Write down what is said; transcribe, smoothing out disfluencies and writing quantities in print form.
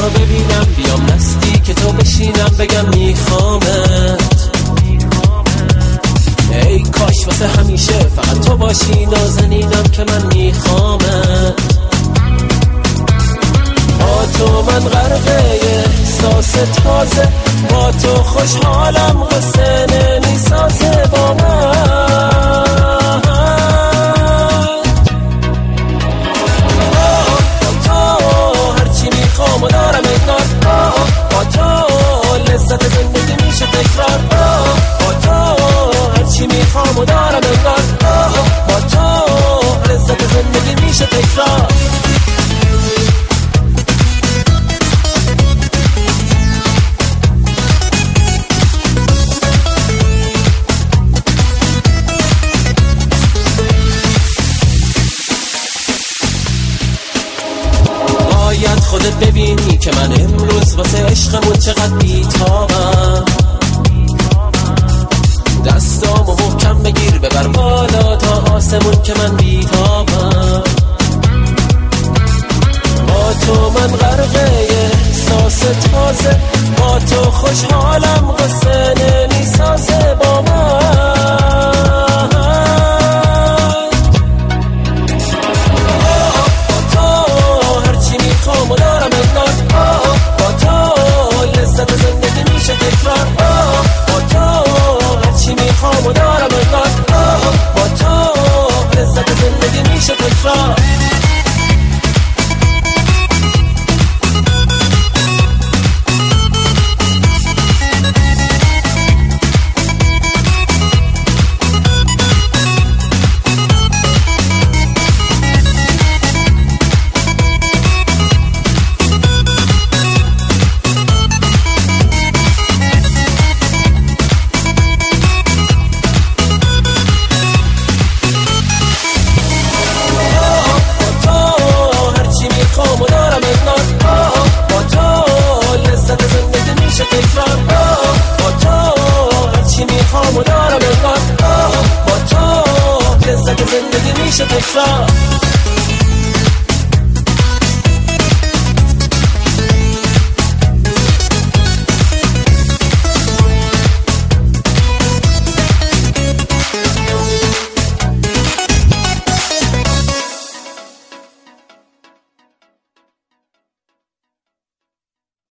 تا ببینم، بیام نزدیک تو بشینم بگم میخوامت. ای کاش واسه همیشه فقط تو باشی، نازنینم که من میخوامت. با تو من غرقه احساس تازه، با تو خوشحالم قصه نمیسازه با من. با تو هرچی میخوام و دارم انگار، با تو لذت زندگی میشه تکرار. با تو هرچی میخوام و دارم انگار، با تو لذت زندگی میشه تکرار. باید خودت ببینی که من امروز واسه عشقمون چقدر بی‌تابم. دستامو محکم بگیر ببر بالا تا آسمون که من بی‌تابم. با تو من غرقه احساس تازه، با تو خوشحالم قصه نمیسازه با من. با تو هرچی میخوام و دارم انگار، با تو لذت زندگی میشه تکرار. با تو هرچی میخوام و دارم انگار، با تو لذت زندگی میشه تکرار. با تو هرچی میخوام و دارم انگار، با تو لذت زندگی میشه تکرار.